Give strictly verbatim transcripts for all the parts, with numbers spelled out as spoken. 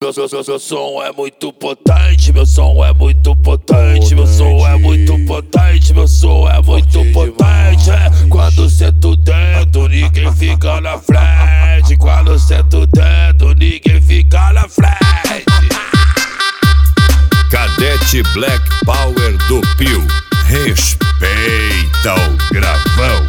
Meu, meu, meu, meu som é muito potente, meu som é muito potente, meu som é muito potente, meu som é muito potente. É. Quando sento o dedo, ninguém fica na frente. Quando sento o dedo, ninguém fica na frente. Cadete Black Power do Pio, respeita o gravão.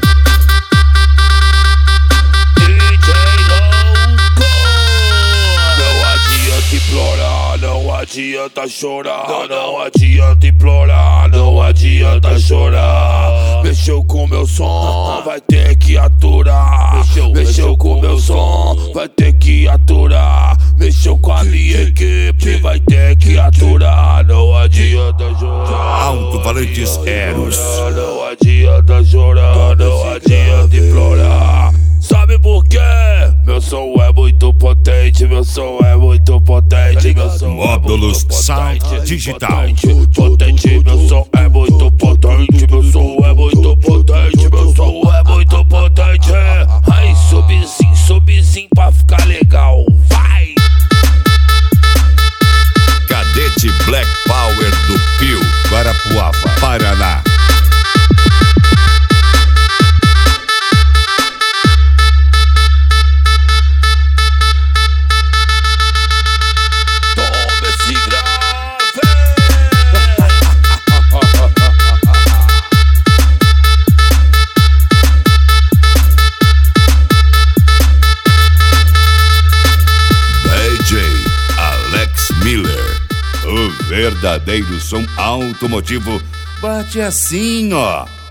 Implorar, não adianta chorar, não, não adianta implorar, não adianta chorar. Mexeu com meu som, vai ter que aturar. Mexeu, mexeu com meu som, vai ter que aturar. Mexeu com a minha equipe, vai ter que aturar. Não adianta chorar. Alto-falantes Eros. Não adianta chorar, não adianta implorar. Sabe por quê? Meu som é muito potente, meu som é muito potente, meu som Módulos é muito Sound potente, Digital. Potente, potente, meu som é muito potente, meu som é muito potente, meu som é muito potente. Aí subzinho, subzinho pra ficar legal, vai! Cadete Black Power do Pio, Guarapuava, Paraná. Miller, o verdadeiro som automotivo bate assim, ó.